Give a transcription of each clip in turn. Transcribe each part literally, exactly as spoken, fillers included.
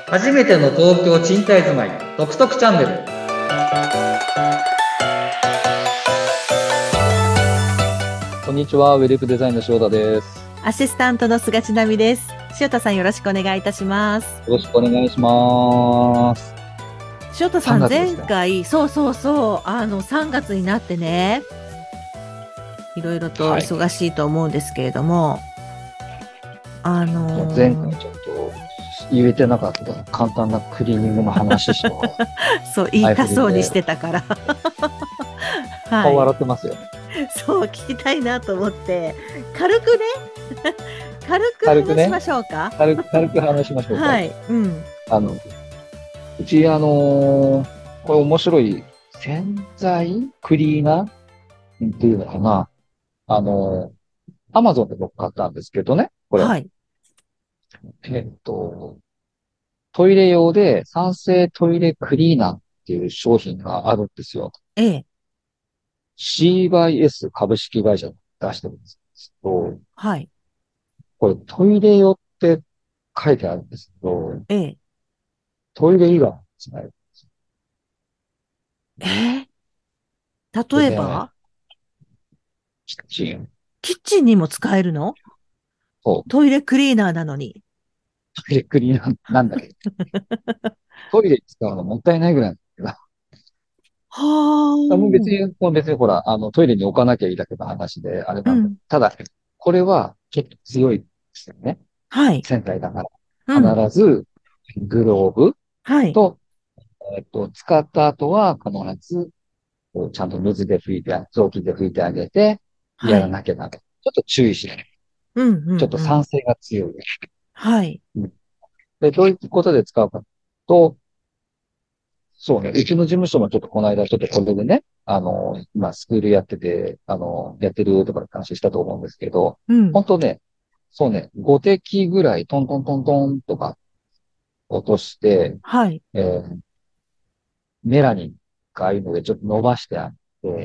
初めての東京賃貸住まい、トクトクチャンネル。 こんにちは、ウェルブデザインの塩田です。 アシスタントの菅千奈美です。塩田さんよろしくお願いいたします。 よろしくお願いします。 塩田さん、前さんがつですか？ 回、そうそうそう、あの、さんがつになってね、いろいろとはい。 忙しいと思うんですけれども、あもう前回のちょっと言えてなかった簡単なクリーニングの話しと、 ーそう、言い前たそうにし振りでてたから。は顔い。 笑ってますよ。 そう、聞きたいなと思って、軽くね、軽く軽くね、 話しましょうか。 軽く、軽く話しましょうか。 はい。うん。 あの、うち、あのーこれ面白い洗剤クリーナーっていうのかな。あのアマゾンで僕買ったんですけどね、これ。 はい。 えっと、トイレ用で酸性トイレクリーナーっていう商品があるんですよ。 ええ。 シーバイエス 株式会社が出してるんですけど、 はい。 これトイレ用って書いてあるんですけど、 ええ。 トイレ以外なんですね。 ええ。 でね、 例えば、 キッチン、 キッチンにも使えるの？ そう、 トイレクリーナーなのに。 トイレクリーナーなんだけど、トイレに使うのもったいないぐらいなんだけど、 はもう別あ。 に、もう別にほら、あの、トイレに置かなきゃいいだけの話で、あれなんだ。 うん。 ただ、これはちょっと強いですよね。 はい。 洗剤だかうん。 ら。必ず、グローブはい。 と、えっと、使った後は必ず、こうちゃんと水で拭いて、雑巾で拭いてあげて、やらはい。 なきゃならない。ちょっと注意しない。 うん、うん、 ちょっとうん。 酸性が強い。 はい。 うん。で、どういうことで使うかと、そうね、うちの事務所もちょっとこの間ちょっとこれでね、あの、今スクールやってて、あの、やってるとかって話したと思うんですけど、 うん。 本当ね、そうね、ご滴ぐらいトントントントンとか落として、 はい。 えーメラニンがああいうのでちょっと伸ばしてあって、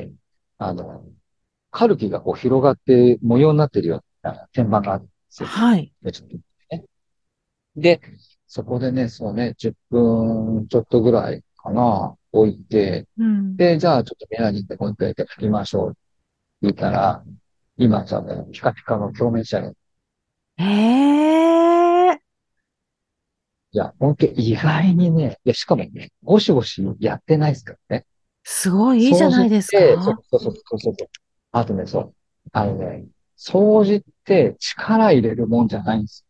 あの、カルキがこう広がって模様になってるような天板があるんですよ。 はい。 で、ちょっとね。で、そこでね、そうね、じゅっぷんちょっとぐらいかな、置いて、 うん。 で、じゃあちょっとメラニンでもう一回拭きましょうって言ったら、今さ、ね、ピカピカの表面写真。 ええ、 いや、本当意外にね、いや、しかもね、ゴシゴシやってないですからね。 すごいいいじゃ掃除っないですて、そうか？ そうそうそうそう。あとね、そう。あのね、掃除って力入れるもんじゃないんです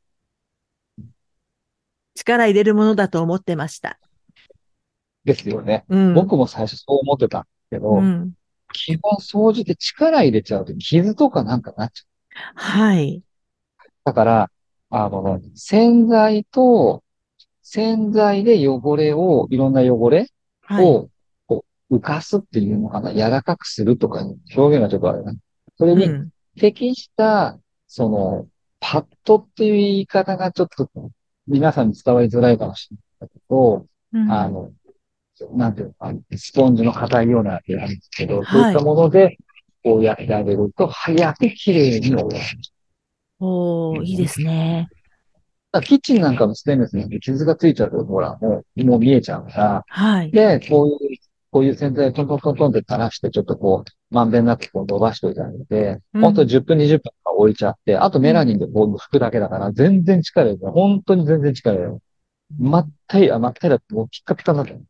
力入れるものだと思ってました。 ですよね。 うん。 僕も最初そう思ってたんですけど、 うん。 基本掃除って力入れちゃうと傷とかなんかなっちゃう。 はい。 だから、あのね、洗剤と、洗剤で汚れを、いろんな汚れはい。 を、こう、浮かすっていうのかな、柔らかくするとか、表現がちょっとあれな。それにうん。 適した、その、パッドっていう言い方がちょっと皆さんに伝わりづらいかもしれないけど、 うん。 あの、なんていうのかな、スポンジの硬いようなやつなんですけど、そういったはい。 もので、こうやってあげると、早く綺麗に終わる。 おー、いいですね。 だからキッチンなんかのステンレスに傷がついちゃうと、ほら、もう、もう見えちゃうから、 はい。 で、こういう、こういう洗剤をトントントントンって垂らして、ちょっとこう、まんべんなくこう伸ばしておいてあげて、ほんとうん。 じゅっぷん、にじゅっぷんとか置いちゃって、あとメラうん。 ニンでこう拭くだけだから、全然力入れない。本当に全然力入れない。真っ平ら、真っ平らってもうピッカピカになってる。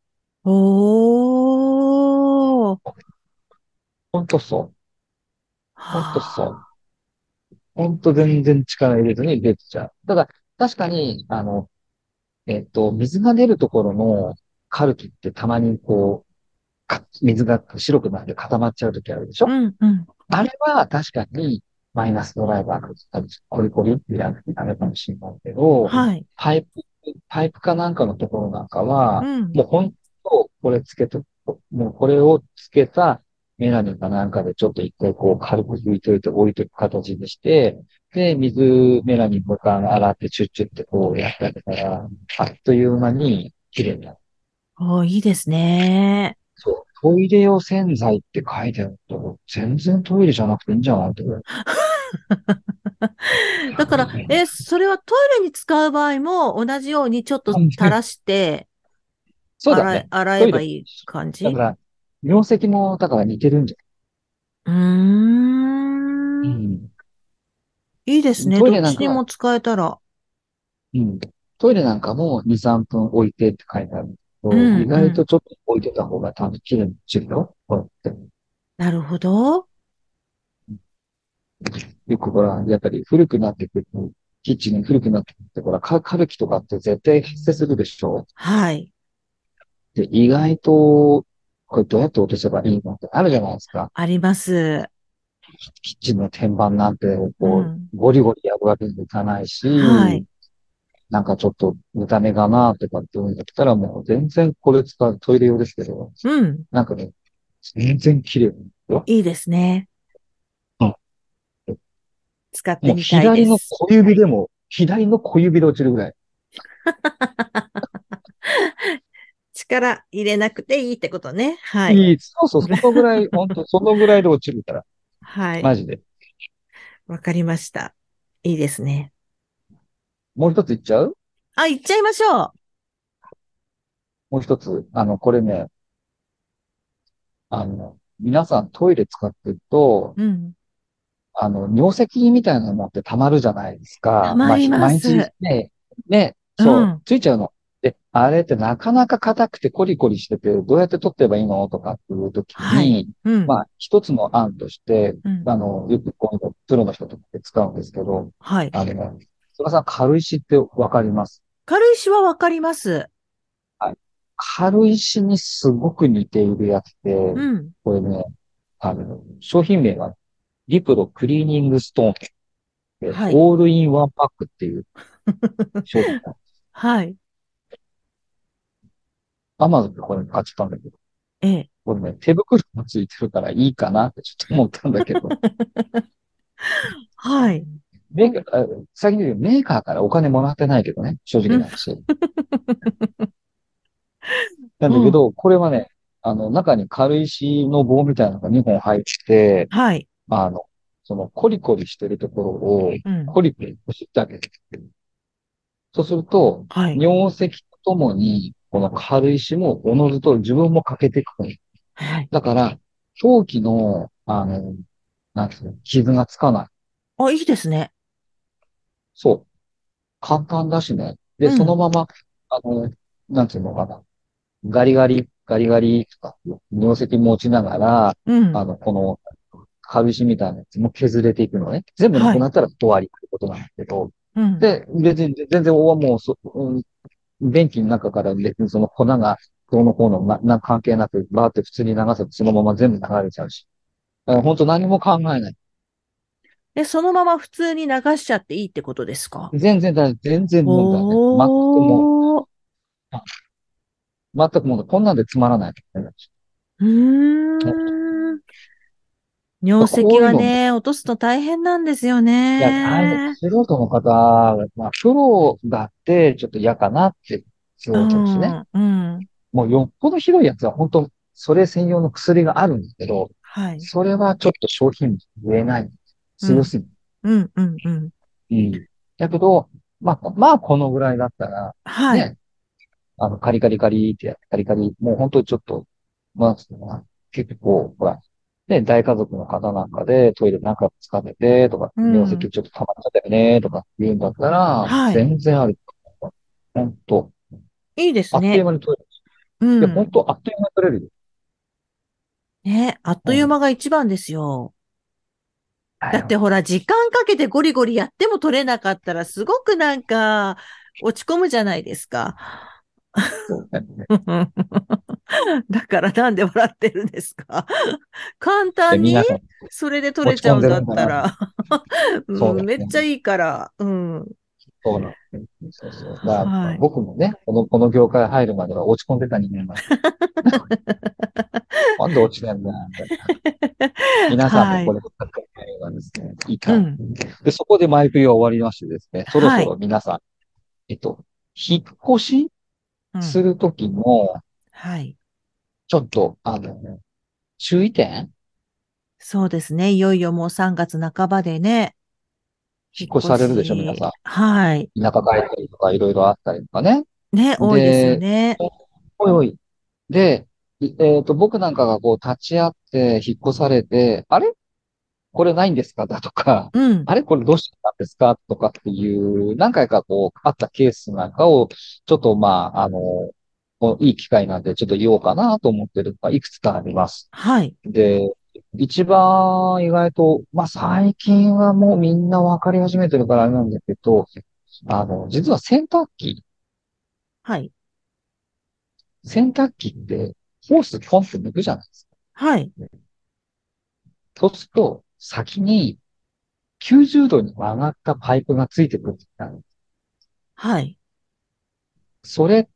おー。 ほんとそう。ほんとそう。 はあ。 ほんと全然力入れずに出てちゃう。ただ、確かに、あの、えっと、水が出るところのカルキってたまにこう、か水が白くなって固まっちゃうときあるでしょ？ うん。うん。 あれは確かにマイナスドライバーが多分コリコリってやるあれかもしれないけど、 はい。 パイプ、パイプかなんかのところなんかは、 うん。 もう本当、これつけて、もうこれをつけたメラミンかなんかでちょっと一回こう軽く拭いといて置いとく形にして、で、水、メラミンボタン洗ってチュッチュってこうやってあげたら、あっという間に綺麗になる。 おー、いいですね。 そう。トイレ用洗剤って書いてあると、全然トイレじゃなくていいんじゃないって。 だから、え、それはトイレに使う場合も同じようにちょっと垂らして洗い、 そうだね。トイレ。 洗えばいい感じ？ だから、尿石も、だから似てるんじうーゃん。 ん。いいですうん。 ね。 トイどっレなんかは、 ちにも使えたら。 うん。トイレなんかもに、さんぷん置いてって書いてあるけうど、意ん、うん。 外とちょっと置いてた方が多分綺麗に落ちるよ。こうやって。 なるほど。 よくほら、やっぱり古くなってくると、キッチンが古くなってくると、ほら、カカルキとかって絶対発生するでしょ？ はい。 で、意外と、これどうやって落とせばいいのってあるじゃないですか。 あります。 キッチンの天板なんて、こうん。 う、ゴリゴリやるわけにもいかないし、 はい。 なんかちょっと見た目がなとかって言うんだったらもう全然これ使うトイレ用ですけど、 うん。 なんかね、全然綺麗よ。 いいですね。 うん。 使ってもうみたいです。 左の小指でも、左の小指で落ちるぐらい。 力入れなくていいってことね。はい。 いい、そうそう、そのぐらい、本当そのぐらいで落ちるから。 はい。 マジで。 わかりました。いいですね。 もう一つ言っちゃう？ あ、行っちゃいましょもう一つ。あの、これね、あの、皆さんトイレ使ってると、 う。うん。 あの、尿石みたいなのって溜まるじゃないですか。まあ、 たまりひ毎日ます。 ね、ね、 うそう、 ん。 ついちゃうの。で、あれってなかなか硬くてコリコリしてて、どうやって取ってればいいのとかっていう時はい。 に、 うん。 まあ、一つの案として、 うん。 あの、よくこういうの、プロの人とかで使うんですけど、 はい。 あの、菅さん、軽石ってわかります？ 軽石はわかります。 はい。軽石にすごく似ているやつで、 うん。 これね、あの、商品名が、リプロクリーニングストーンで、 はい。 オールインワンパックっていう商品が、 はい。 アマゾンでこれ買っちゃったんだけど、 ええ。 これね、手袋もついてるからいいかなってちょっと思ったんだけど、 はい。 メーカー、あ先に言うメーカーからお金もらってないけどね、正直うん。 な話。なんうん。 だけど、これはね、あの、中に軽石の棒みたいなのがにほん入ってて、 はい。 あの、そのコリコリしてるところを、 うん。 コリコリこすってあげる。そうすると、 はい。 尿石とともに、この軽石もおのずと自分も欠けていくの。 はい。 だから、陶器の、あの、なんつうの、傷がつかない。 あ、いいですね。 そう。簡単だしね。で、 うん。 そのまま、あの、なんつうのかな。ガリガリ、ガリガリとか、尿石持ちながら、 うん。 あの、この、軽石みたいなやつも削れていくのね。全部なはい。 くなったら終わりってことなんだけど。 うん。 で、別に、全然、おはもうそ、うん便器の中から別にその粉が、どうのこうのな、な、関係なく、バーって普通に流せばそのまま全部流れちゃうし。だから本当何も考えない。 で、そのまま普通に流しちゃっていいってことですか？ 全然だ、全然問題ない。全くもおー。 う、全くもう、こんなんでつまらない。 うーん。尿石こういうの、いはね、落とすと大変なんですよや、大変、 ね。 素人の方、まあ、プロだってちょっと嫌かなって、 うそうですね。 ん。うん。 もうよっぽどひどいやつは本当、それ専用の薬があるんですけど、 はい。 それはちょっと商品言えない。 うん。 すごすぎる。 うん。うん。うん。 うん。だけど、まあ、こまあ、このぐらいだったら、 はい。 ね、あの、カリカリカリってやって、カリカリ、もう本当にちょっと、なんつうのかな、結構、ほら、ね、大家族の方なんかでトイレなんか使ってて、とか、 うん。 尿石ちょっと溜まっちゃったよね、とか言うんだったら、 はい。 全然ある。本当、 いいですあっというね。 間にトイレ。 ういや、本ん。 当、あっという間に取れるよ。 ね、あっとうん。 いう間が一番ですよ。 だよ。 だってほら、時間かけてゴリゴリやっても取れなかったら、すごくなんか、落ち込むじゃないですか。 そうね。 だからなんで笑ってるんですか？簡で、 単に皆さん、 それで取れ落ち込んでちゃうんだっるんだな。 たら、うん、 そうだね。 めっちゃいいから。うん。 そうなんですね。そうそう。だから、 はい。 僕もね、この、この業界入るまでは落ち込んでた人間なんで、なんで落ちてんだよ、みたいな。皆さんもはい。 これ、かかるがですね、いいかな。 うん。 で、そこでマイクリは終わりましてですね、そろそはい。 ろ皆さん、えっと、引っ越しうん。 するときの、 はい。 ちょっと、あの、注意点。 そうですね。いよいよもうさんがつなかばでね。 引っ越しされるでしょ、皆し。 さはい。 ん。田舎帰ったりとか、いろいろあったりとかね。 ね、多いですよで、 ね。 おいおい。で、いえっと、僕なんかがこう立ち会って引っ越されて、あれこれないんですかだとか、 うん。 あれこれどうしたんですかとかっていう、何回かこう、あったケースなんかを、ちょっとまあ、あの、こういい機会なんで、ちょっと言おうかなと思ってるのがいくつかあります。 はい。 で、一番意外と、まあ最近はもうみんなわかり始めてるからあれなんだけど、あの、実は洗濯機、 はい。 洗濯機ってホースポンって抜くじゃないですか。 はい。 そうすると、先にきゅうじゅうどに曲がったパイプがついてくるんですよ。 はい。 それって、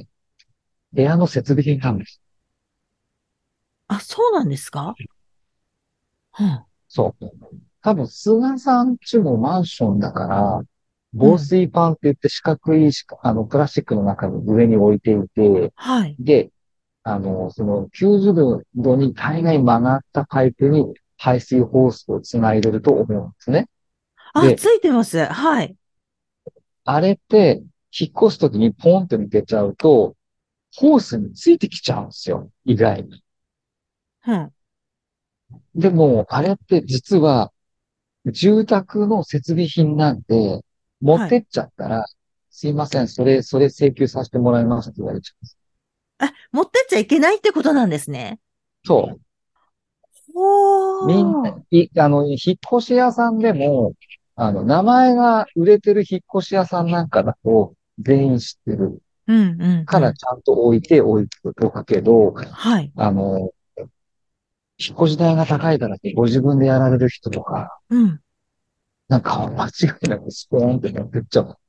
部屋の設備品なんです。 あ、そうなんですか？うん。 そう。多分、菅さん家もマンションだから、防うん。 水パンって言って四角いしか、あの、プラスチックの中に上に置いていて、 はい。 で、あの、そのきゅうじゅうどに大概曲がったパイプに排水ホースをつないでると思うんですね。 あ、 で、 ついてます。はい。 あれって、引っ越すときにポンって抜けちゃうと、ホースについてきちゃうんですよ。意外に。 うん。 でも、あれって実は、住宅の設備品なんで、持っはい。 てっちゃったら、すいません、それ、それ請求させてもらいますって言われちゃうんです。 あ、持ってっちゃいけないってことなんですね。 そう。みんな、 おー。 い、あの、引っ越し屋さんでも、あの、名前が売れてる引っ越し屋さんなんかだと、全員知ってるうん、うん、うん。 からちゃんと置いて置いておくけど、 はい。 あの、引っ越し代が高いからってご自分でやられる人とか、 うん。 なんか間違いなくスポーンって持ってっちゃう。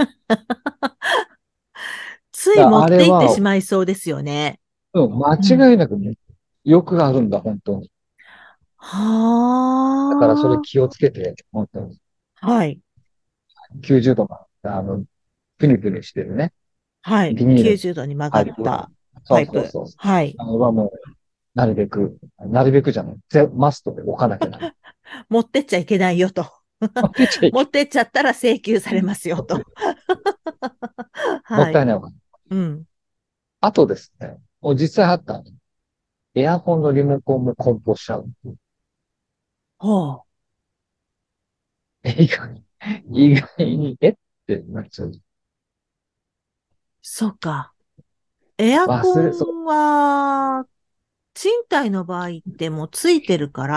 ついだから持って行ってあれは、 しまいそうですよね。 うん、間うん。 違いなくね、よくあるんだ、本当に。だからそれは気をつけて、本当に。 あ。はい。 きゅうじゅうどか、あの、プニプニしてるね。 はい。 ビニールのきゅうじゅうどに曲パイプは。 がったそパイプ。 うそうそう。 はい。 あれはもう、なるべく、なるべくじゃない。ぜマストで置かなきゃならない。 持ってっちゃいけないよと。 持ってっちゃいけ持ってっちゃったら請求されますよと。 もっはい。 たいないお金。 うん。 あとですね、もう実際あった。エアコンのリモコンも梱包しちゃう。 ほう。 意外に、意外に、えってなっちゃう。 そっか。エアコ忘れ、そンは、賃貸の場合ってもうついてるから、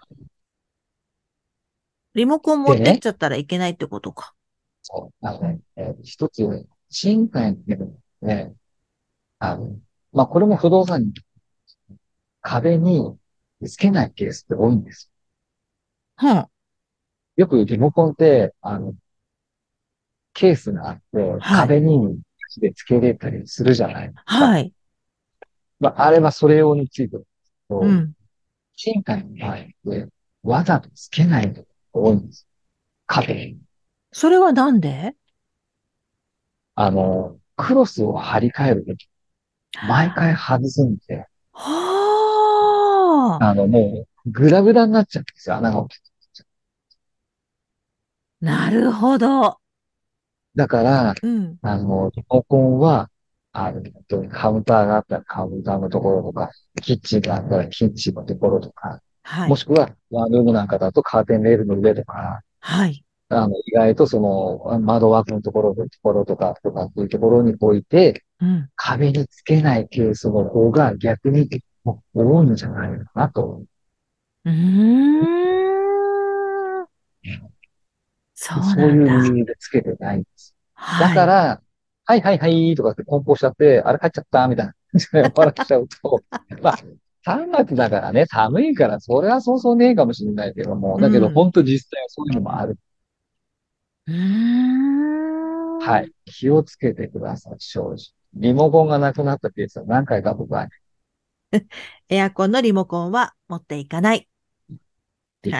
リモコンう。でね、 持ってっちゃったらいけないってことか。 そう、あのね、えー一つ、賃貸っていうのはね、あの、まあ、これも不動産に壁につけないケースって多いんです。 うん。 よくリモコンって、あの、ケースがあって、 はい。 壁にでつけれたりするじゃないですか。 はい。 まあ、あれはそれ用についてるんですけど、 うん。 賃貸の場合って、わざとつけないのが多いんです。壁に。 それはなんで？ あの、クロスを張り替えるとき、毎回外すんで、 はあ。 あの、もう、グラグラになっちゃうんですよ、穴が大きく。 なるほど。 だから、 うん。 あの、リモコンは、あの、カウンターがあったらカウンターのところとか、キッチンがあったらキッチンのところとか、 はい。 もしくはワンルームなんかだとカーテンレールの上とか、 はい。 あの、意外とその窓枠のところとところとか、とかっていうところに置いて、 うん。 壁につけないケースの方が逆に多いんじゃないのかなと。 うーん。そうそういう理なんだ。 由でつけてないんです。だはい。 から、はいはいはいとかって梱包しちゃって、あれ帰っちゃったみたいな感じで終わらしちゃうと、まあ、さんがつだからね、寒いから、それはそうそうねえかもしれないけども、だけどうん。 本当実際はそういうのもある。 うーん。 はい。気をつけてください、正直。リモコンがなくなったケースは何回か僕はエアコンのリモコンは持っていかない。はい。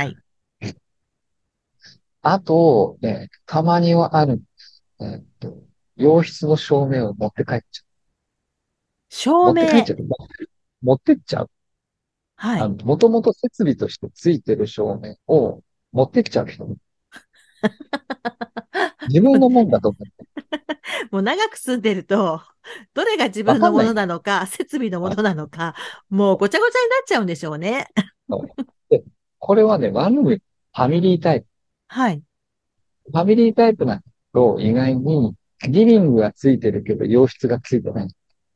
あと、ね、たまにはある、えっと、洋室の照明を持って帰っちゃう。持って帰っ照明。 ちゃう。持ってっちゃう。 はい。 あの、もともと設備としてついてる照明を持ってっちゃう人。 自分のもんだと思って。 もう長く住んでると、どれが自分のものわかんない。 なのか、設備のものなのか、もうごちゃごちゃになっちゃうんでしょうね。 で、これはね、ワンルーム、ファミリータイプ。 はい。 ファミリータイプなんだと、意外に、リビングがついてるけど、洋室がついてない。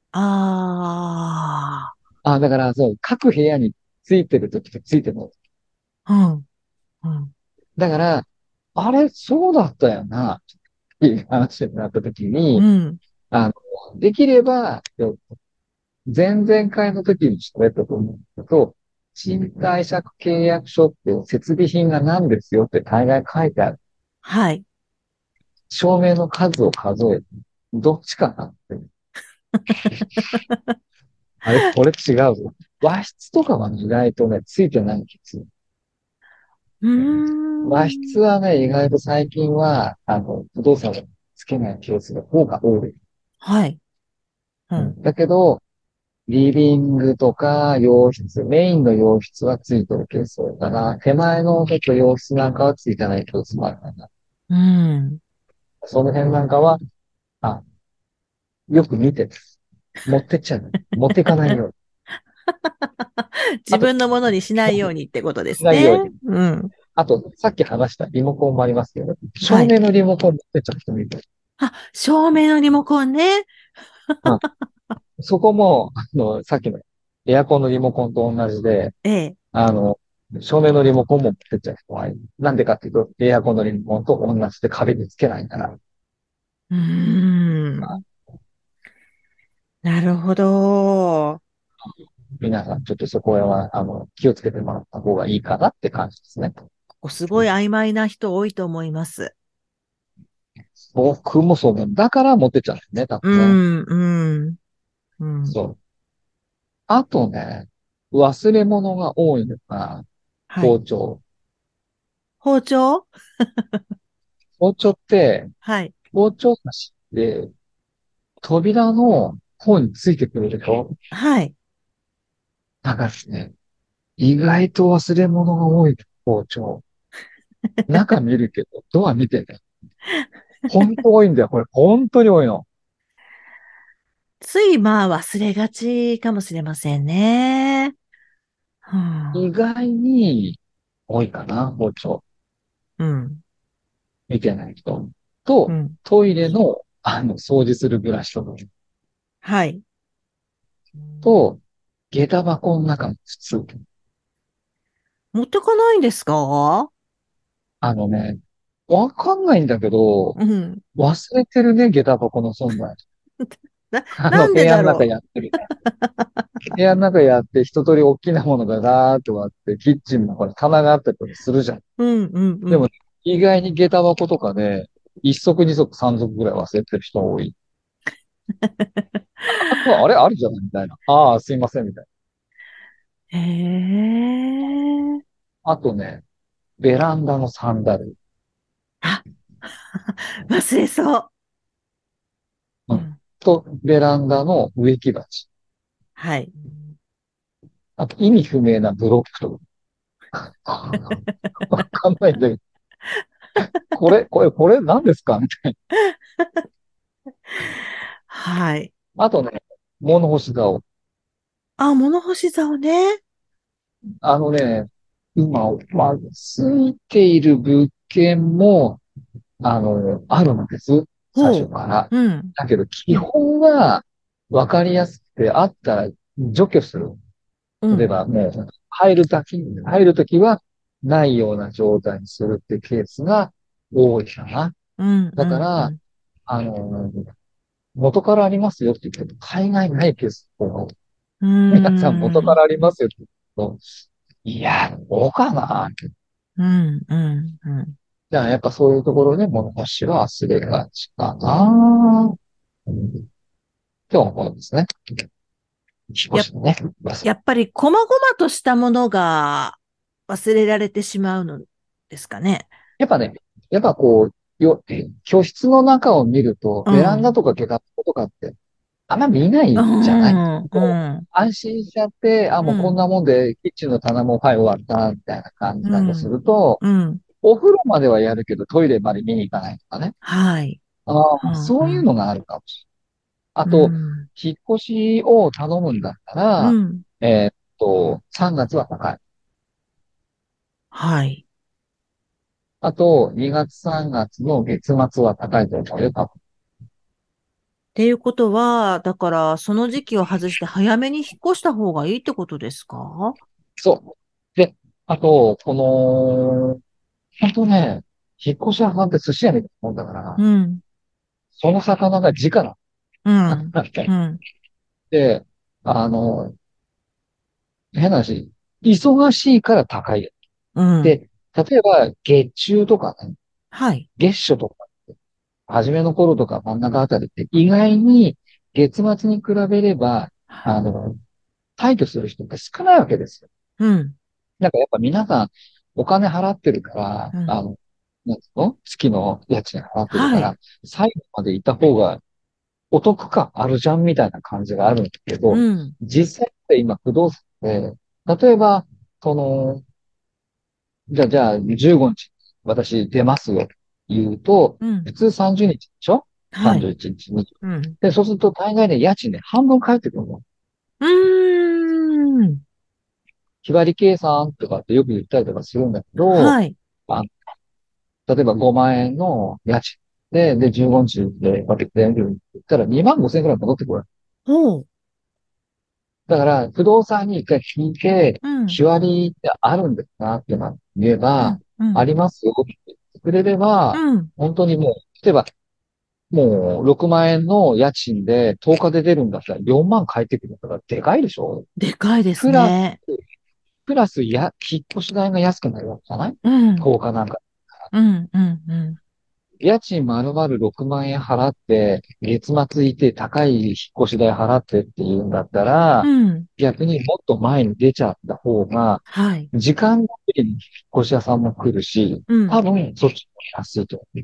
ああ、だから、そう、各部屋についてるときとついてない。 あ、うん、うん、 だから、あれ、そうだったよな、っていう話になったときに、 うん。 あの、できれば、前々回の時に喋ったと思うんだけど、賃貸借契約書って設備品が何ですよって大概書いてある。 はい。 照明の数を数えて、どっちかなって。あれ、これ違うぞ。和室とかは意外とね、ついてないんですよ。 うー和室ん。 はね、意外と最近は、あの、不動産をつけないケースの方が多い。 はい。うん。 うん、だけど、リビングとか洋室、メインの洋室はついてるケース多いかな。手前のちょっと洋室なんかはついてないケースもあるかな。 うん。 その辺なんかは、あ、よく見てです。持ってっちゃう。持っていかないように。あと、 自分のものにしないようにってことですね。 しないように。 うん。 あと、さっき話したリモコンもありますけど、 はい。 照明のリモコン持ってっちゃう人もいる。 あ、照明のリモコンね。 うん。そこも、あの、さっきのエアコンのリモコンと同じで、 ええ。 あの、照明のリモコンも持ってっちゃう人はいる。なんでかっていうと、エアコンのリモコンと同じで壁につけないから。 うーん。なるほど。 皆さん、ちょっとそこは、あの、気をつけてもらった方がいいかなって感じですね。 ここすごい曖昧な人多いと思います。 僕もそう思う。だから持ってっちゃうんですね、多う分ね。 ん、うん、うん。 そう。あとね、忘れ物が多いのが、 はい。 包丁。 包丁。 包丁って、 はい。 包丁刺しって、扉の方についてくるでしょ。 はい。 だからですね、意外と忘れ物が多い包丁。中見るけど、ドア見てね。本当多いんだよ。これ本当に多いの。 ついまあ忘れがちかもしれませんね。うん。 意外に多いかな、包丁。 うん。 見てない人。と、 うん。 トイレの、あの、掃除するブラシとか。 はい。 と、下駄箱の中の靴。 持ってかないんですか？ あのね、わかんないんだけど、 うん。 忘れてるね、下駄箱の存在。 な、 あの、 なん部屋の中でだろやってる。部屋の中やって、一通り大きなものがガーッとあって、キッチンもこれ棚があったりとかするじゃん。 う。うん、うん、うでも、 ん。 意外に下駄箱とかで、一足二足三足ぐらい忘れてる人多い。ああれあるじゃないみたいな。ああ、すいません、みたいへえ。 な。あとね、ベランダのサンダル。 あ、忘れそう。 うん。 うん。 と、ベランダの植木鉢。 はい。 あと、意味不明なブロックとか。わかんないんだけど、これ、これ、これ何ですかみたいはい。 な。あとね、物干し竿。 あ、物干し竿ね。 あのね、今、まあ、ついている物件も、あの、あるんです。最ほう。 初から。 うん。 だけど、基本は、わかりやすくて、あったら除去する。 うん。 例えば、もう、入るとき、入るときは、ないような状態にするっていうケースが多いかな。 うん、うん、うだから、 ん。 あの、元からありますよって言っても、海外ないケースの方が多い。 うー皆さん元かん。 らありますよって言うと、いや、どうかな。 うん、うん、うん。 じゃあ、やっぱそういうところで物干しは忘れがちかな。うん、今日のことですね。引っ越や、 しのね。忘れやっぱり、細々としたものが忘れられてしまうのですかね。 やっぱね、やっぱこう、よ、居室の中を見ると、ベランダうん。 とか下駄とかって、あんま見なういじゃない。 ん、うもうん、 安心しちゃって、あ、もうこんうん、 なもんで、キッチンの棚も、はい、終わった、みたいな感じうん、 だとすると、 うん。 お風呂まではやるけど、トイレまで見に行かないとかね。 はい。 ああ、 うんそういうのがあるかもしれない。あうと、 ん。 引っ越しを頼むんだったら、 うん。 えーっと、さんがつは高い。 はい。 あと、にがつさんがつの月末は高いと思うよ、多分。 っていうことは、だから、その時期を外して早めに引っ越した方がいいってことですか？ そう。で、あと、この、本当ね、引っ越し屋さんって寿司屋みたいなもんだから、 うん。 その魚が直なうの。 ん。うん。 で、あの、変な話、忙しいから高いよ。 うん。 で、例えば、月中とかね、 はい。 月初とか、初めの頃とか真ん中あたりって意外に月末に比べれば、あの、退去する人って少ないわけですよ。 うん。 なんかやっぱ皆さんお金払ってるから、 うん。 あの、なんつうの月の家賃払ってるはい。 から、最後までいた方がお得感あるじゃんみたいな感じがあるんだけど、 うん。 実際って今不動産で、例えば、その、じゃあ、じゃあ、じゅうごにち、私出ますよ。言うと、 うん。 普通さんじゅうにちでしょ？ はい。 さんじゅういち 日に。 うん。 で、そうすると大概ね、家賃ね、半分返ってくるの。 うーん。 日割り計算とかってよく言ったりとかするんだけど、 はい。 あ、例えばごまん円の家賃で、で、じゅうごにちで、こうやって全部言ったらにまんごせん円くらい戻ってくる。 ほう。 だから、不動産に一回聞いて、 うん。 日割りってあるんですかってな言えば、 うん。うん。 ありますよって言ってくれれば、 うん。 本当にもう、例えば、もうろくまん円の家賃でとおかで出るんだったらよんまん返ってくるからでかいでしょ？ でかいですプラス、 ね。 プラスや、引っ越し代が安くなるわけじゃない？ うん。 とおかなんか。 うん。うん。うん。 家賃丸々ろくまん円払って、月末いて高い引っ越し代払ってっていうんだったら、 うん。 逆にもっと前に出ちゃった方が、 はい。 時間通りに引っ越し屋さんも来るし、 うん。 多分そっちも安いと思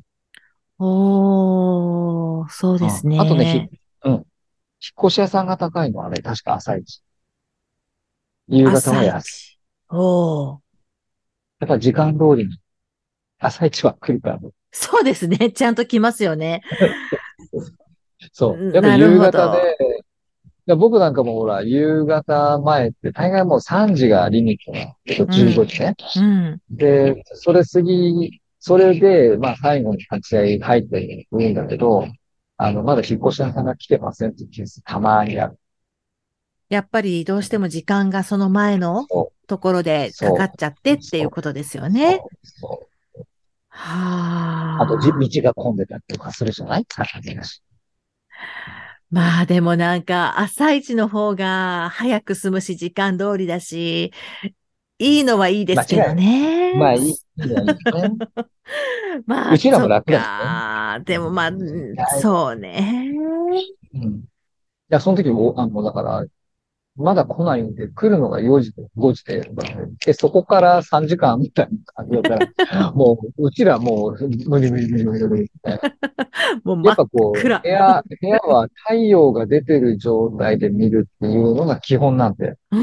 おー、そうう。うですん。あとね、ひ、 ね。 うん。引っ越し屋さんが高いのはね、確か朝一。夕方は安い。 朝一。おー。 やっぱ時間通りに朝一は来るから。 そうですね。ちゃんと来ますよね。 そう。やっぱなる夕方で、 ほど。 いや僕なんかもほら、夕方前って大概もうさんじがリミットなの。じゅうごうん。 じね。 うん。 で、それ過ぎ、それで、まあ最後に立ち会い入っているんだけど、あの、まだ引っ越し屋さんが来てませんっていうケースたまにある。 やっぱりどうしても時間がその前のそう、 ところでかかっそう、 ちゃってっていうそう、 ことですよね。 そう、そう。あと、じ、 はあ。 道が混んでたりとかするじゃない？坂道だし。 まあでもなんか朝一の方が早く済むし時間通りだし、いいのはいいで間違すけどいない。まね。 あ、いい、いいのはいいですね。 まあ、 うちらもそっ楽だしね。 か。でもまあ、うんはい。 そうね。 うん。いや、その時も、あの、だから、まだ来ないんで、来るのがよじで、ごじで、で、そこからさんじかんみたいな感じだったら、もう、うちらもう、無理無理無理無理無理みたいな。 もう真っやっぱこう、 暗。 部屋、部屋は太陽が出てる状態で見るっていうのが基本なんで、 うん。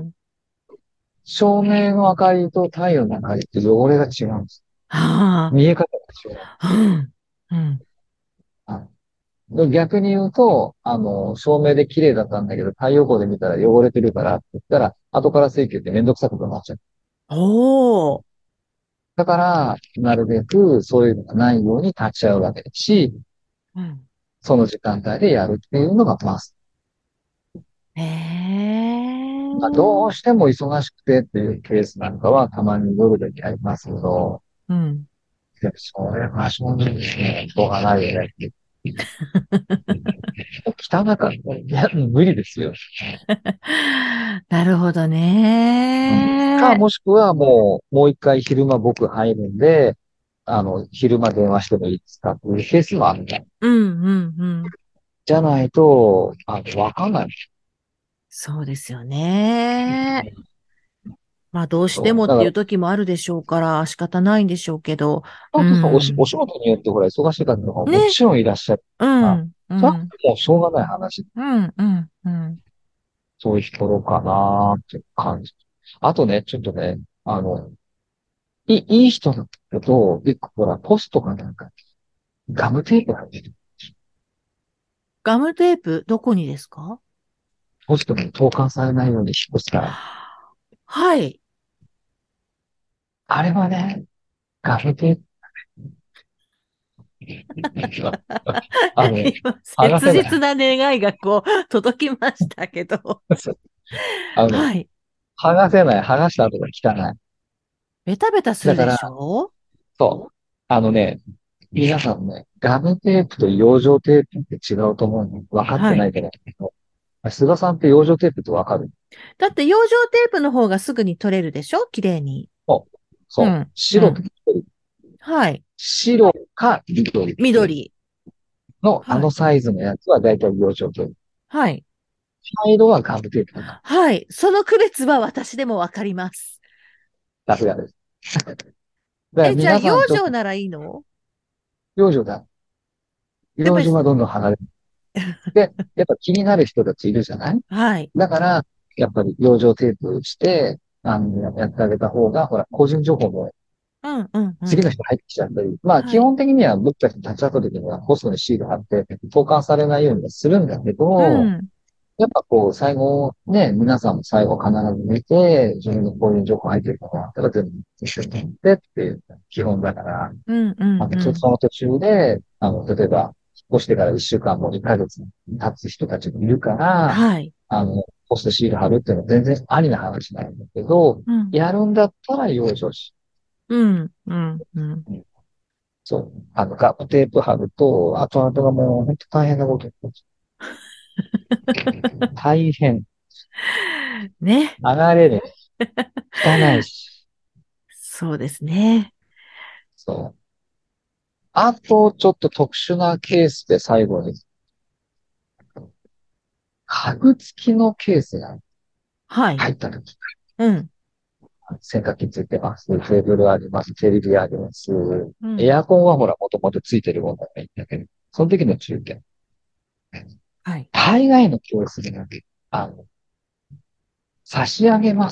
照明の明かりと太陽の明かりって汚れが違うんです。 は見え方が違う。 あ。うん。うん。 はいで逆に言うと、あの、照明で綺麗だったんだけど、太陽光で見たら汚れてるからって言ったら、後から請求ってめんどくさくなっちゃう。 おー。 だから、なるべくそういうのがないように立ち会うわけですし、 うん。 その時間帯でやるっていうのがマスへト。まあ、どうえ。 しても忙しくてっていうケースなんかはたまに夜でありますけど、 うん。 でもそれは正直ですね、しょうがないよねって。汚かった。いや、無理ですよ。 なるほどうん。か、 ね。 もしくはもう、もう一回昼間僕入るんで、あの、昼間電話してもいいですかっていうケースもあるんだ。 うん、うん、うん。 じゃないと、あの、わかんない。 そうですよね。まあ、どうしてそう。だから、 もっていう時もあるでしょうから仕方ないんでしょうけど。うそうそうそう、おし、おん。 仕事によってほら、忙しい方がもね。 ちろんいらっしゃるうから、 ん、うそれはん、 もうしょうがない話。 うん、うん、うん。 そういうところかなっていう感じ。あとね、ちょっとね、あの、 いい、いい人だけど、結構ほら、ポストかなんか、ガムテープ入ってる。 ガムテープ、どこにですか？ ポストに投函されないように引っ越したら、 はい。 あれはね、ガムテープ、あのね、 今、切剥がせない。 実な願いがこう、届きましたけど。 あのね、 はい。 剥がせない。剥がした後が汚い。 ベタベタするでだから、 しょ？ そう。あのね、皆さんね、ガムテープと養生テープって違うと思うの。分かってはい。 ないけど。菅さんって養生テープって分かる？ だって養生テープの方がすぐに取れるでしょ？綺麗に。 そう。そう。 うん。う白とん。 緑。 はい。 白か緑緑。 のあのはい。 サイズのやつはだいたい養生テープ。 はい。 茶色はガムテープだな。 はい。その区別は私でもわかります。 さすがです。だからえ、じゃあ養皆さんちょっと生ならいいの？ 養生だ。 でも、 養生はどんどん剥がれる。で、やっぱ気になる人たちいるじゃない？ はい。 だから、やっぱり養生テープして、あの、やってあげた方が、ほら、個人情報もうん、うん、うん。 次の人入ってきちゃったり、まあ基はい。 本的には僕たち立ち会った時にはポストにシール貼って投函されないようにはするんだけうど、 ん。 やっぱこう、最後、ね、皆さんも最後必ず見て、自分の個人情報入ってることがあったら全部一緒に取ってっていう基本だから、 うん、うん、 あの、 うん。 ちょっとその途中で、あの、例えば、引っ越してからいっしゅうかんもにかげつ経つ人たちもいるから、 はい。 あの、ポストシール貼るっていうのは全然ありな話なんだけど、 うん、 やるんだったら養生し、 うん、うん、うん。 うん、そう、あの、ガムテープ貼ると、後々がもう本当大変なことになっちゃう。大変。 ね。 流れる。汚いし。 そうですね。 そう。あと、ちょっと特殊なケースで最後に、家具付きのケースがはい。 入ったとき、 うん、 洗濯機ついてます。テーブルあります。テレビあります。 うん。 エアコンはほら、もともとついてるものがいいんだけど、その時の注意点。 はい。 大概のケースで、あの、差し上げます。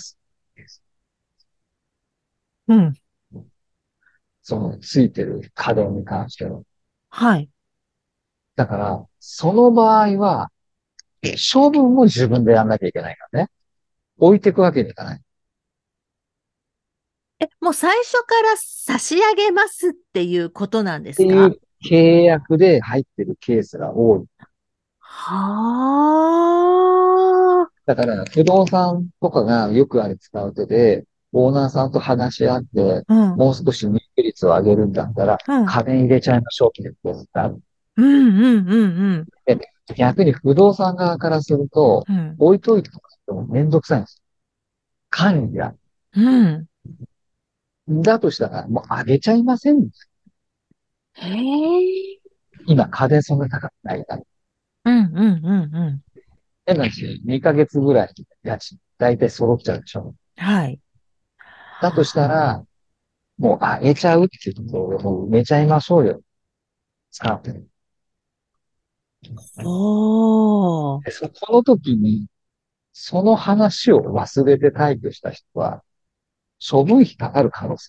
うん。 そのついてる家電に関しては。 はい。 だから、その場合は、処分も自分でやんなきゃいけないからね。置いていくわけにいかない。っえ、もう最初から差し上げますっていうことなんですか？ ていう契約で入ってるケースが多い。 はあ。 だから、不動産とかがよくあれ使う手で、オーナーさんと話し合って、 うん、 もう少し入居率を上げるんだったら、 うん、 家電入れちゃいましょうって言ってある。 うん、うん、うん、うん。 で、逆に不動産側からすると、 うん、 置いといてもめんどくさいんです。管理が。 うん。 だとしたら、もう上げちゃいません。 へえ。 今、家電そんな高くないから。 うん、うん、うん、うん。 変な話、にかげつぐらい家賃、だいたい揃っちゃうでしょ。 はい。 だとしたら、もう上げちゃうっていうところでもう埋めちゃいましょうよ。使って。 おー。 で、そこの時に、その話を忘れて退去した人は、処分費かかる可能性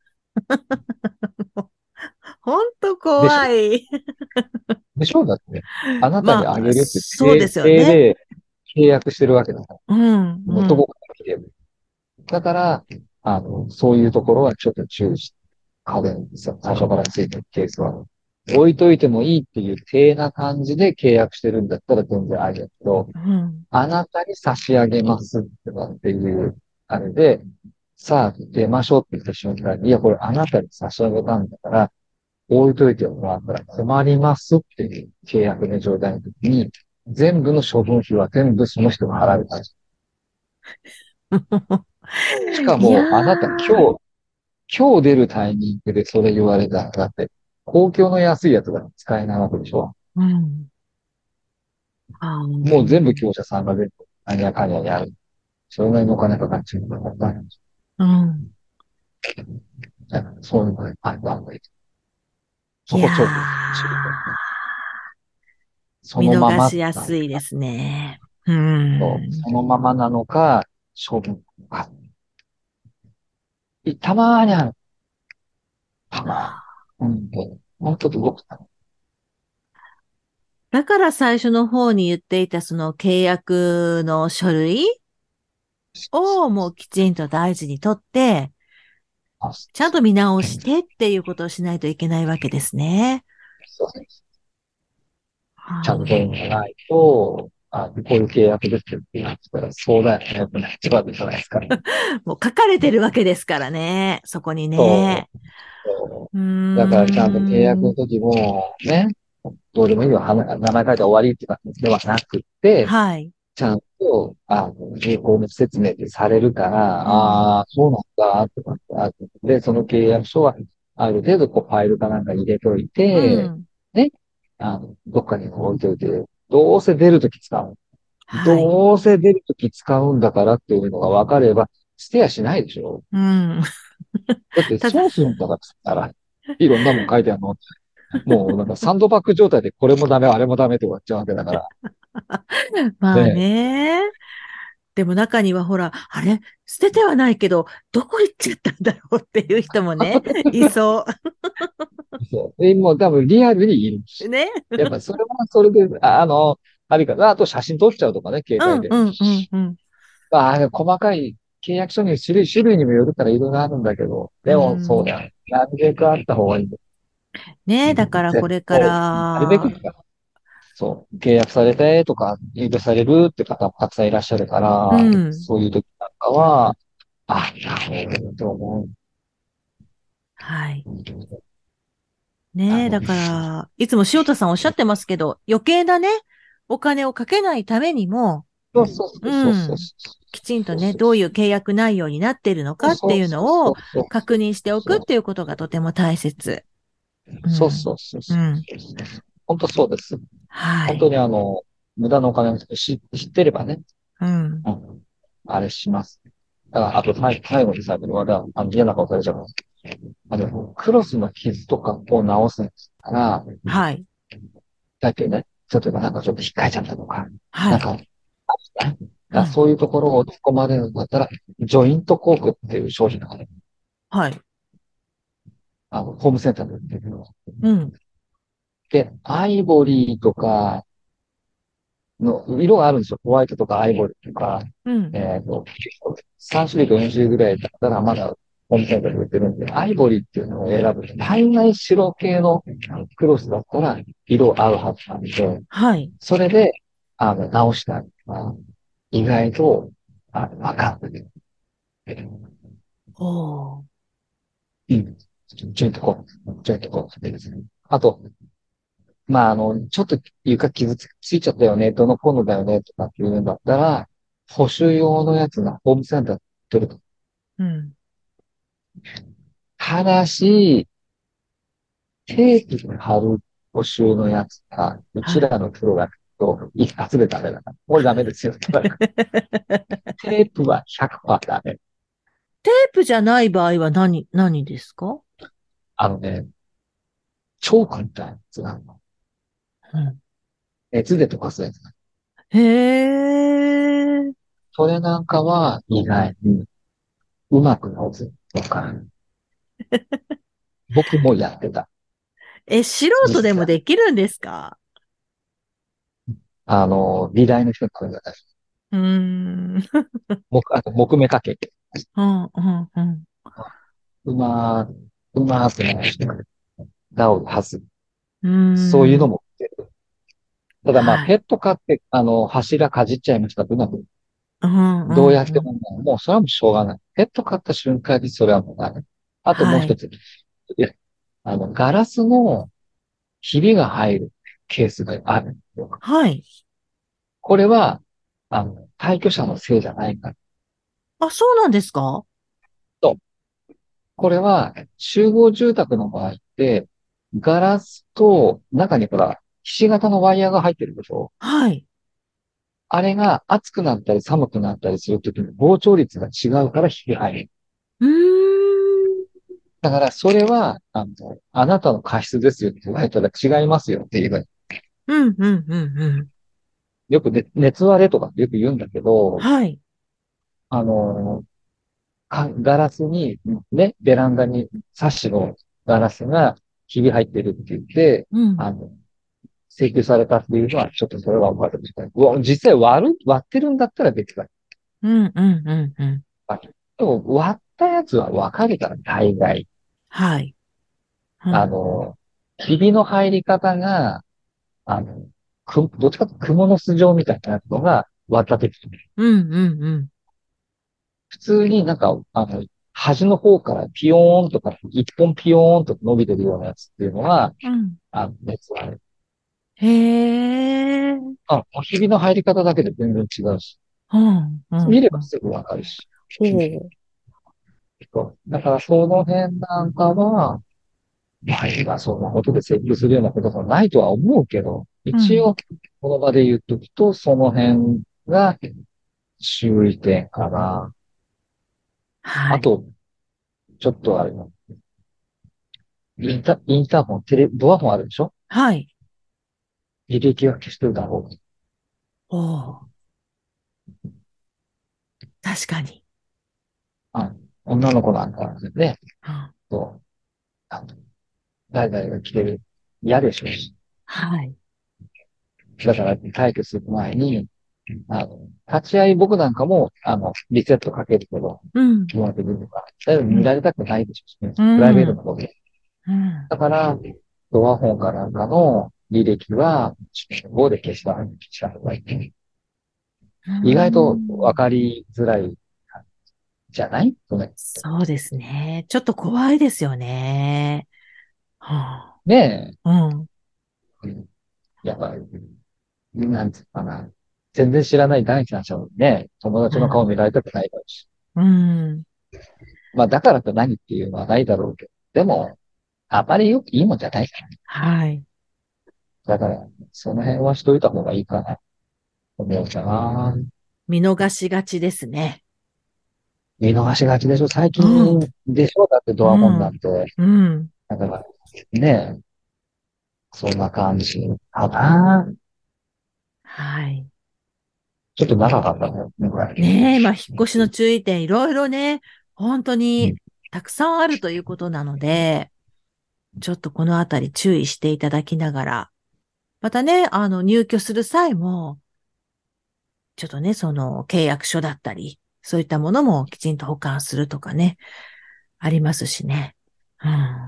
ほんとでしょ。 怖い。 でしょだって、あなたにまあ、 あげるってそうで手、 すよね。 手で契約してるわけだから。 うん、うん、 元々の契約だから、あの、そういうところはちょっと注意して、家電さ最初からついてるケースは、置いといてもいいっていう体な感じで契約してるんだったら全然ありだけど、 うん。 あなたに差し上げますってなっていう、あれで、さあ出ましょうって言った瞬間に、いや、これあなたに差し上げたんだから、置いといてもらったら困りますっていう契約の状態の時に、全部の処分費は全部その人が払うから。しかいやも、あなたー、 今日、今日出るタイミングでそれ言われたら、だって、公共の安いやつが使えないわけでしょ。 うん。あもう全部ー、 業者さんが全部、何やかんややる。それなりのお金かかっちゃうから、もったいない。 うん。 だからそういうのがあるわけ。 いやそこちょっと注意だね。 ー、 そ見のまま逃しやなのかすいですね。うと、 ん。 そのままなのか、処分か。いたまーにある。 かな。うん。もうちょっと動くかな。 だから最初の方に言っていたその契約の書類をもうきちんと大事にとって、 あ、 ちゃんと見直してっていうことをしないといけないわけですね。 そうです。ちゃんと原は因がないと、あ、こういう契約ですよって言ったら、そうだよね。やっぱね、違うじゃないですか。 あ、もう書かれてるわけですからね。そこにね。 そうそうーう。だからちゃんと契約ん。 の時も、ね、どうでもいいわ、はな名前書いて終わりって感じではなくて、 はい。 ちゃんと、あの、法務説明ってされるから、 うん。 ああ、そうなんだ、とかってあってで、その契約書は、ある程度、こう、ファイルかなんか入れといて、 うん。 ね、あの、どっかに置いといて、どうせ出るとき使う。 はい。 どうせ出るとき使うんだからっていうのが分かれば、捨てやしないでしょ。 うん。 だってただ、 損するんだから、つったら、いろんなもん書いてあるの。もうなんかサンドバッグ状態でこれもダメ、あれもダメって終わっちゃうわけだから。 まあねね。でも中にはほら、あれ、捨ててはないけど、どこ行っちゃったんだろうっていう人もね、いそえ。そう。で、もう多分リアルにいるう。 し。 ね。 やっぱそれはそれで、ああの、あるかな。あと写真撮っちゃうとかね、携うん、 帯で。 うん、うん、うん。 ああ、細かい契約書に種類、種類にもよるからいろいろあるんだけど、 うでもそうん。 だよ。なるべくあった方がいいんだよ。 ね、だからこ絶れか対、なるべくら、 そう、契約されてとか、入居されるって方もたくさんいらっしゃるかうら、 ん。 そういう時なんかは、あ、なるほどと思はい。 う。あね、 の、 だから、いつも塩田さんおっしゃってますけど、余計なね、お金をかけないためにも、 そうそうそうそうそううん。きちんとね、どういう契約内容になっているのかっていうそうそうのをそうそう確認しておくっていうことがとても大切。うそうそん。 うそうそう。 うん。 本当そうです。本当はい。 にあの、無駄なお金を知知ってればね、 うん。 うん、あれします。だから、あと、最最後にさ、まだ、あの、嫌な顔されちゃう。あの、クロスの傷とかを直すんですから、 はい。 だってね、例えばなんかちょっと引っかいちゃったとか、 はい。 なんか、ね、 うん。 あそういうところを突っ込まれるんだったら、ジョイントコークっていう商品がね、 はい。 あの、ホームセンターで売ってるの。 うん。 で、アイボリーとかの色があるんですよ。ホワイトとかアイボリーとか、 うん。 えっと、さん種類とよん種類ぐらいだったらまだホームセンターで売ってるんで、アイボリーっていうのを選ぶと、大概白系のクロスだったら色合うはずなんで、 はい。 それで、あの、直したりとか、意外と、あの、わかる。 おー。 うん。ちょいとこう、ちょいとこうですね。あと、まあ、あの、ちょっと床傷つついちゃったよね、どのコンロだよね、とかっていうんだったら、補修用のやつがホームセンターで売ってると。 うん。 ただし、テープで貼る補修のやつが、うちはい。 らのプロがと一発でダメだから。これダメですよ。テープはひゃくパーセントダメ。 テープじゃない場合は何、何ですか？ あのね、チョークみたいなやつがあるの。 うん。 熱で溶かすやつ。 へえ。 それなんかは意外にうまく直せるのか。僕もやってた。 え、素人で実際。 もできるんですか？ あの、美大の人にこれが出しうーん。 木、あと木目かけて。 うん、うん、うん。 うまー、うまーく直してくれる。ダウはず。 うーそういうのん。 も売ってる。ただまあ、 はい。 ペット飼って、あの、柱かじっちゃいましたうまくうん、うん、 どうやってうん。 ももう、もうそれはもうしょうがない。ペット飼った瞬間にそれはもうダメ。あともうはい。 一つ。いや、あの、ガラスのひびが入るケースがあるんですよ。 はい。 これは、あの、退去者のせいじゃないから。 あ、そうなんですか？ と、これは、集合住宅の場合って、ガラスと中にほら、ひし形のワイヤーが入ってるでしょ。 はい。 あれが熱くなったり寒くなったりするときに膨張率が違うからひび入る。 うーん。 だから、それは、あの、あなたの過失ですよって言われたら違いますよって言えばいい。 うん、うん、うん、うん。 よくね、熱割れとかってよく言うんだけど、 はい。 あの、かガラスに、ね、ベランダにサッシのガラスがひび入ってるって言って、 うん。 あの、請求されたっていうのは、ちょっとそれは分かるみたい。うわ実際割る、割ってるんだったら別だ。 うん、うん、うん、うん。 でも割ったやつは分かるから、大概。 はい。うあん、 の、ひびの入り方が、あの、く、どっちかというと蜘蛛の巣状みたいなのが割った時。 うん、うん、うん。 普通になんか、あの、端の方からピヨーンとか、一本ピヨーンと伸びてるようなやつっていうのは、 うん。 あの、熱はある。 へえ。 あ、ひびの入り方だけで全然違うし、 うん、うん、うん。 見ればすぐわかるし。 ほう。 そうだからその辺なんかは、まあ、今そんなことで請求するようなこともないとは思うけど、 うん。 一応、この場で言っとくと、その辺が注意点かな。 はい。 あと、ちょっとあれな、インタ、インターホン、テレ、ドアホンあるでしょ？ はい。 履歴は消しといた方がいい。 おお。確かに。 あ、女の子なんかね、 うん。 そう、あの誰々が来てる。嫌でしょうし。 はい。 だから、退去する前に、あの、立ち会い僕なんかも、あの、リセットかけるけど、 うん。 基本的には。だいぶうん。 見られたくないでしょうしね。 うプライベートん。 なことで。 うん。 だから、ドアホンかなんかの履歴は、ごで消した消した方がいい。 う意外と分ん。 かりづらいじゃないそれ。 そうですね。ちょっと怖いですよね。はねあ、うん。 え。うんやっぱり、なんつうかな。全然知らない第三者をね、友達の顔見られたくないだろうし。 うん。 まあ、だからと何っていうのはないだろうけど。でも、あまりよくいいもんじゃないからね。 はい。 だから、その辺はしといた方がいいかな、思うかな。 見逃しがちですね。 見逃しがちでしょ最う近ん。 でしょだってドアホンうん。 なんて。 うん。 だから、ね、そんな感じかな。 はい。 ちょっと長かったね。これねえ、まあ、引っ越しの注意点、いろいろね、本当にうんたくさんあるということなので、ちょっとこのあたり注意していただきながら、またね、あの、入居する際も、ちょっとね、その契約書だったり、そういったものもきちんと保管するとかね、ありますしね。うん。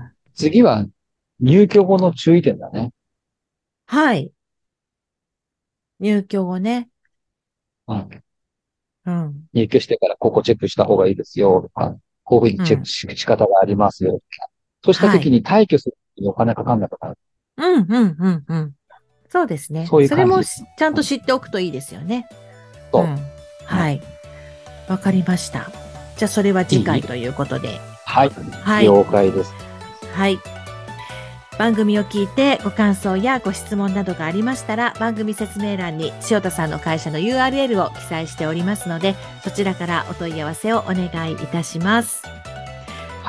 次は、入居後の注意点だね。 はい。入居後ね。 うん。 うん。 入居してからここチェックした方がいいですよ、とか、こういうふうにチェックうん。 し仕方がありますよ、とか。そうしたはい。 時に退去するのにお金かかんなかったら、 うん、うん、うん、うん。そうですね。 そういう感じ。 それもしちゃんうん、 と知っておくといいですよね。うそん。 う。うん。 はい。わかりました。じゃあ、それはいい次回ということで。 はい。 はい。 了解です。 はい。番組を聞いてご感想やご質問などがありましたら、番組説明欄に塩田さんの会社の ユーアールエル を記載しておりますので、そちらからお問い合わせをお願いいたします。 はい。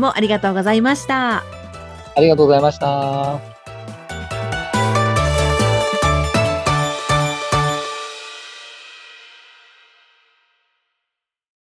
塩田さん、今回もありがとうございました。 ありがとうございました。